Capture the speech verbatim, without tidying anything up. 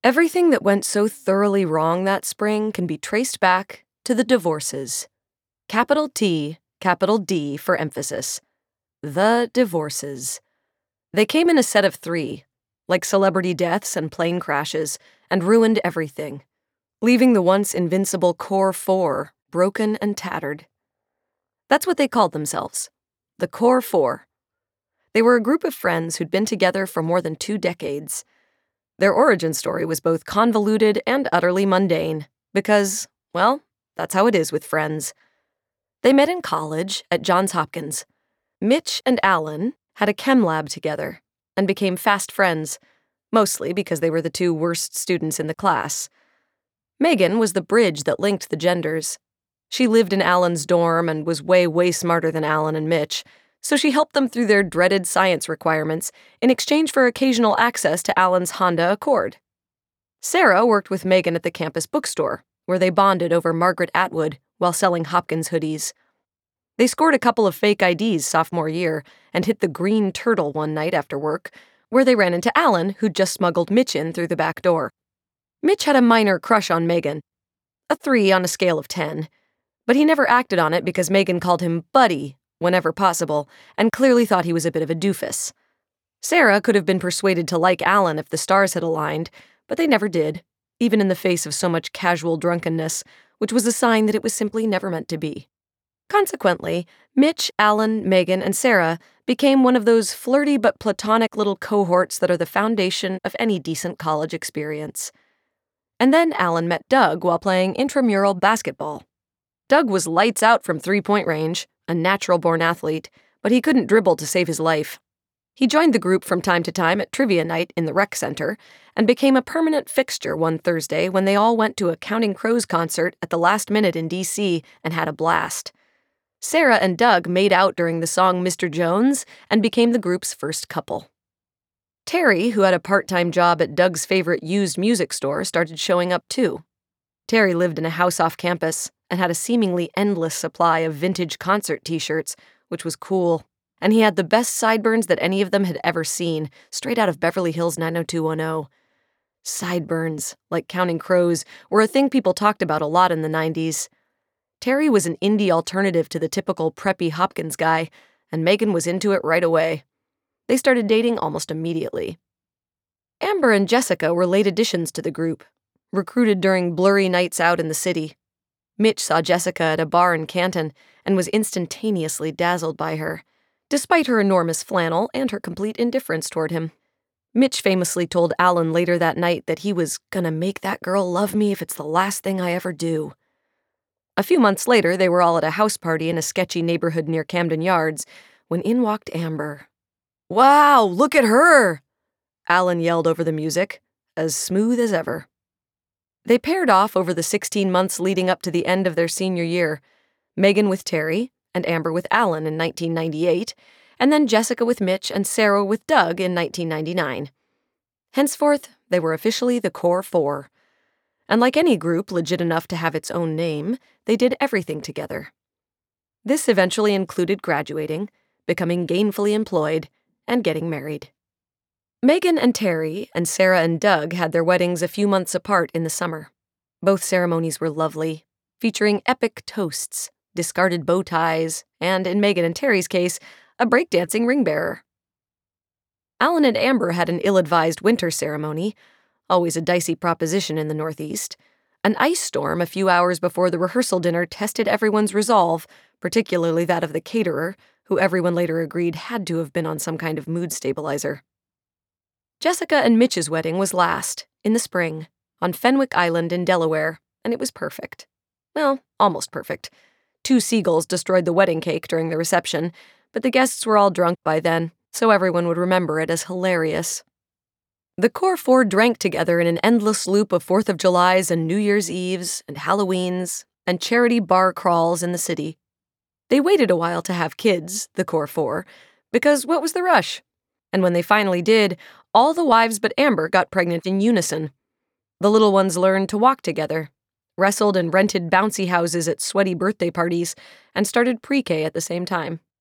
Everything that went so thoroughly wrong that spring can be traced back to the divorces. Capital T, capital D for emphasis. The divorces. They came in a set of three, like celebrity deaths and plane crashes, and ruined everything, leaving the once invincible Core Four broken and tattered. That's what they called themselves, the Core Four. They were a group of friends who'd been together for more than two decades. Their origin story was both convoluted and utterly mundane, because, well, that's how it is with friends. They met in college at Johns Hopkins. Mitch and Alan had a chem lab together and became fast friends, mostly because they were the two worst students in the class. Megan was the bridge that linked the genders. She lived in Alan's dorm and was way, way smarter than Alan and Mitch, so she helped them through their dreaded science requirements in exchange for occasional access to Alan's Honda Accord. Sarah worked with Megan at the campus bookstore, where they bonded over Margaret Atwood while selling Hopkins hoodies. They scored a couple of fake I Ds sophomore year and hit the Green Turtle one night after work, where they ran into Alan, who'd just smuggled Mitch in through the back door. Mitch had a minor crush on Megan, a three on a scale of ten, but he never acted on it because Megan called him Buddy whenever possible, and clearly thought he was a bit of a doofus. Sarah could have been persuaded to like Alan if the stars had aligned, but they never did, even in the face of so much casual drunkenness, which was a sign that it was simply never meant to be. Consequently, Mitch, Alan, Megan, and Sarah became one of those flirty but platonic little cohorts that are the foundation of any decent college experience. And then Alan met Doug while playing intramural basketball. Doug was lights out from three-point range, a natural-born athlete, but he couldn't dribble to save his life. He joined the group from time to time at trivia night in the rec center and became a permanent fixture one Thursday when they all went to a Counting Crows concert at the last minute in D C and had a blast. Sarah and Doug made out during the song Mister Jones and became the group's first couple. Terry, who had a part-time job at Doug's favorite used music store, started showing up too. Terry lived in a house off campus and had a seemingly endless supply of vintage concert t-shirts, which was cool. And he had the best sideburns that any of them had ever seen, straight out of Beverly Hills nine oh two one oh. Sideburns, like Counting Crows, were a thing people talked about a lot in the nineties. Terry was an indie alternative to the typical preppy Hopkins guy, and Megan was into it right away. They started dating almost immediately. Amber and Jessica were late additions to the group, recruited during blurry nights out in the city. Mitch saw Jessica at a bar in Canton and was instantaneously dazzled by her, despite her enormous flannel and her complete indifference toward him. Mitch famously told Alan later that night that he was gonna make that girl love me if it's the last thing I ever do. A few months later, they were all at a house party in a sketchy neighborhood near Camden Yards when in walked Amber. "Wow, look at her!" Alan yelled over the music, as smooth as ever. They paired off over the sixteen months leading up to the end of their senior year, Megan with Terry and Amber with Alan in nineteen ninety-eight, and then Jessica with Mitch and Sarah with Doug in nineteen ninety-nine. Henceforth, they were officially the Core Four. And like any group legit enough to have its own name, they did everything together. This eventually included graduating, becoming gainfully employed, and getting married. Megan and Terry and Sarah and Doug had their weddings a few months apart in the summer. Both ceremonies were lovely, featuring epic toasts, discarded bow ties, and, in Megan and Terry's case, a breakdancing ring bearer. Alan and Amber had an ill-advised winter ceremony, always a dicey proposition in the Northeast. An ice storm a few hours before the rehearsal dinner tested everyone's resolve, particularly that of the caterer, who everyone later agreed had to have been on some kind of mood stabilizer. Jessica and Mitch's wedding was last, in the spring, on Fenwick Island in Delaware, and it was perfect. Well, almost perfect. Two seagulls destroyed the wedding cake during the reception, but the guests were all drunk by then, so everyone would remember it as hilarious. The Core Four drank together in an endless loop of Fourth of Julys and New Year's Eves and Halloweens and charity bar crawls in the city. They waited a while to have kids, the Core Four, because what was the rush? And when they finally did, all the wives but Amber got pregnant in unison. The little ones learned to walk together, wrestled and rented bouncy houses at sweaty birthday parties, and started pre-K at the same time.